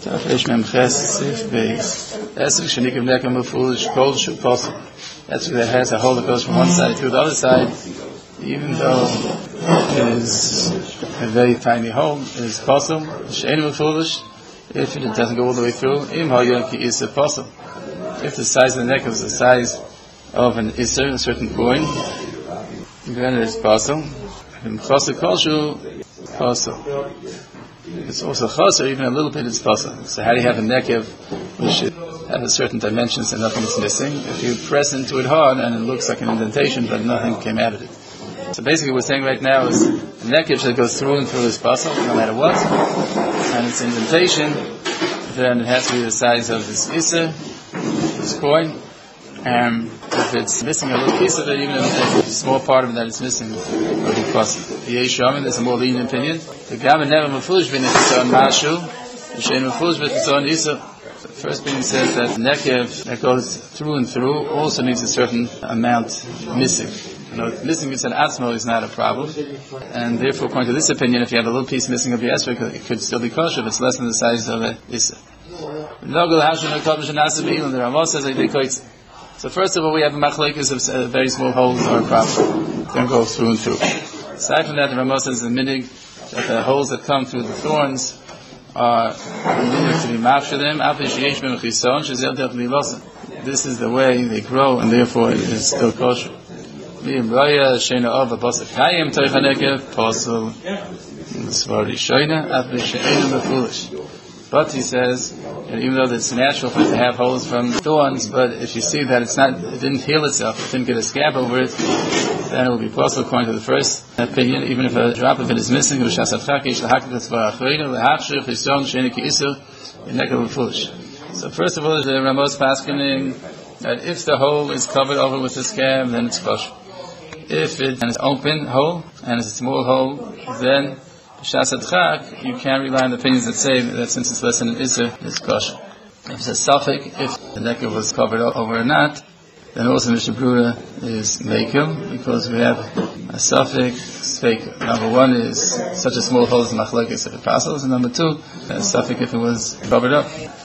Tafresh Mem Ches Sif Beis. That's what Shanikim Nekam Foolish Kol Shu Possible. That's what it has a hole that goes from one side to the other side, even though it is a very tiny hole. It is possible. She'enim Foolish. If it doesn't go all the way through, Im Hayanki is a possible. If the size of the neck is the size of an Isser, a certain coin, then it is possible. And Chasser Koshu, possible. It's also Chasser, even a little bit it's possible. So how do you have a nekev which should have a certain dimensions and nothing is missing? If you press into it hard and it looks like an indentation but nothing came out of it. So basically what we're saying right now is a nekev that goes through and through is possible, no matter what, and its indentation, then it has to be the size of this Isser, this coin. If it's missing a little piece of it, even if there's a small part of it that is missing, it will be possible. The Yeshua, there's a more lenient opinion. The Gavan never mafulish bin if it's on Mashu, the Shein mafulish bin if it's on Isa. The first opinion says that the nekev that goes through and through also needs a certain amount missing. You know, missing it's an atzmo is not a problem, and therefore, according to this opinion, if you have a little piece missing of the esrog, it could still be kosher if it's less than the size of a Isa. The Ramah says that they could. So first of all, we have a machlekes of very small holes are a problem. Then go through and through. Aside from that, the Ramah says the minig that the holes that come through the thorns are minig to be mafsha them. This is the way they grow, and therefore it is still kosher. But he says, and even though it's natural for it to have holes from thorns, but if you see that it didn't heal itself, it didn't get a scab over it, then it will be possible according to the first opinion, even if a drop of it is missing. So first of all, the Ramos paskening that if the hole is covered over with a scab, then it's kosher. If it's an open hole and it's a small hole, then you can't rely on the opinions that say that since it's less than an Isser, it's kosher. If it's a suffix, if the nekev was covered over or not, then also Mishnah Brura is mekel, because we have a suffix, sveik. Number one is such a small hole as machlekes if it passes, and number two, a suffix if it was covered up.